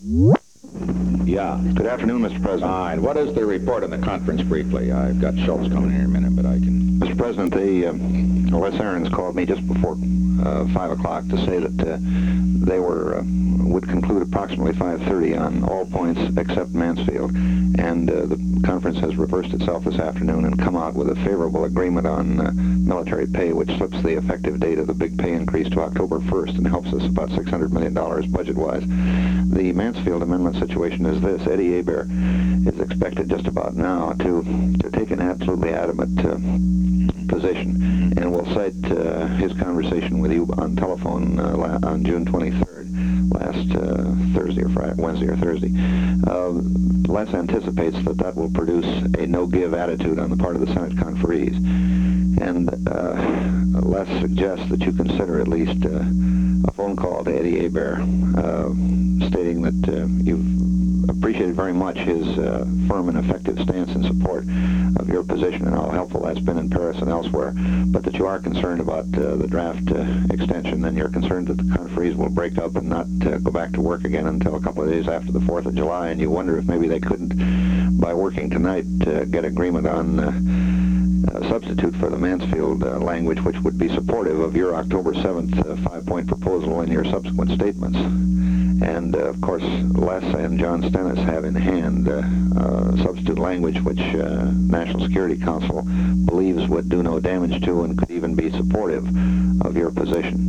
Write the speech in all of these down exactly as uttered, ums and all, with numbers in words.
Yeah. Good afternoon, Mister President. Fine. What is the report on the conference briefly? I've got Schultz coming in here in a minute, but I can... Mister President, the, uh, Les Aarons called me just before uh, five o'clock to say that uh, they were uh, would conclude approximately five thirty on all points except Mansfield. And uh, the conference has reversed itself this afternoon and come out with a favorable agreement on uh, military pay, which slips the effective date of the big pay increase to October first and helps us about six hundred million dollars budget-wise. The Mansfield amendment situation is this. Eddie Hebert is expected just about now to, to take an absolutely adamant uh, position, and will cite uh, his conversation with you on telephone uh, la on June twenty-third, last uh, Thursday or Friday, Wednesday or Thursday. Uh, Les anticipates that that will produce a no-give attitude on the part of the Senate conferees, and uh, Les suggests that you consider at least uh, a phone call to Eddie Hebert, uh, stating that uh, you've appreciated very much his uh, firm and effective stance in support of your position and how helpful that's been in Paris and elsewhere, but that you are concerned about uh, the draft uh, extension, and you're concerned that the conferees will break up and not uh, go back to work again until a couple of days after the fourth of July, and you wonder if maybe they couldn't, by working tonight, uh, get agreement on uh, a substitute for the Mansfield uh, language, which would be supportive of your October seventh uh, five-point proposal and your subsequent statements. And, uh, of course, Les and John Stennis have in hand uh, uh, substitute language which uh, National Security Council believes would do no damage to and could even be supportive of your position.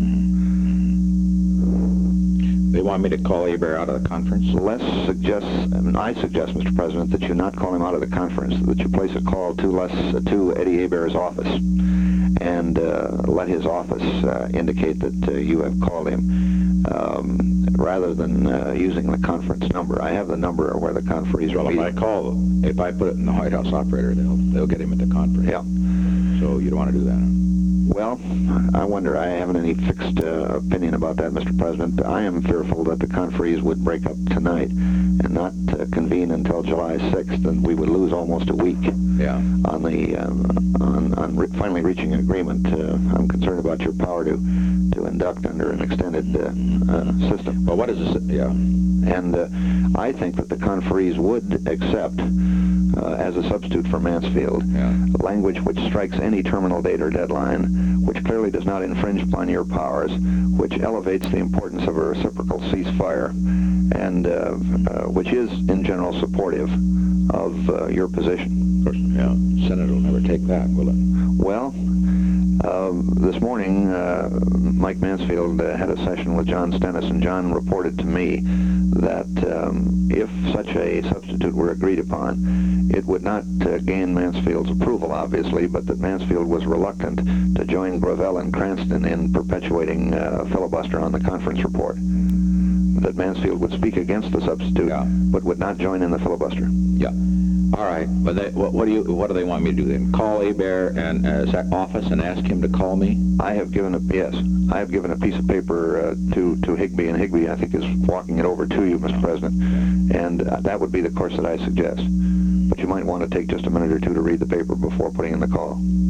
They want me to call Hebert out of the conference? Les suggests, I, mean, I suggest, Mister President, that you not call him out of the conference, that you place a call to Les, uh, to Eddie Hebert's office, and uh, let his office uh, indicate that uh, you have called him, um, rather than uh, using the conference number. I have the number where the conferees are Well, if meeting. I call, if I put it in the White House operator, they'll, they'll get him at the conference. Yeah. So you don't want to do that? Well, I wonder. I haven't any fixed uh, opinion about that, Mister President. I am fearful that the conferees would break up tonight and not uh, convene until July sixth, and we would lose almost a week Yeah. on the uh, on, on re finally reaching an agreement. Uh, I'm concerned about your power to to induct under an extended uh, uh, system. Well, what is this? Yeah. And uh, I think that the conferees would accept, uh, as a substitute for Mansfield, Yeah. language which strikes any terminal date or deadline, which clearly does not infringe upon your powers, which elevates the importance of a reciprocal ceasefire, and uh, uh, which is, in general, supportive of uh, your position. Of course, yeah. Senate will never take that, will it? Well, Uh, this morning, uh, Mike Mansfield uh, had a session with John Stennis, and John reported to me that um, if such a substitute were agreed upon, it would not uh, gain Mansfield's approval, obviously, but that Mansfield was reluctant to join Gravel and Cranston in perpetuating uh, filibuster on the conference report. That Mansfield would speak against the substitute, Yeah. but would not join in the filibuster. Yeah. All right, but they, what, what do you? What do they want me to do then? Call Hebert and uh, his office and ask him to call me? I have given a yes. I have given a piece of paper uh, to to Higbee, and Higbee, I think, is walking it over to you, Mister President, and uh, that would be the course that I suggest. But you might want to take just a minute or two to read the paper before putting in the call.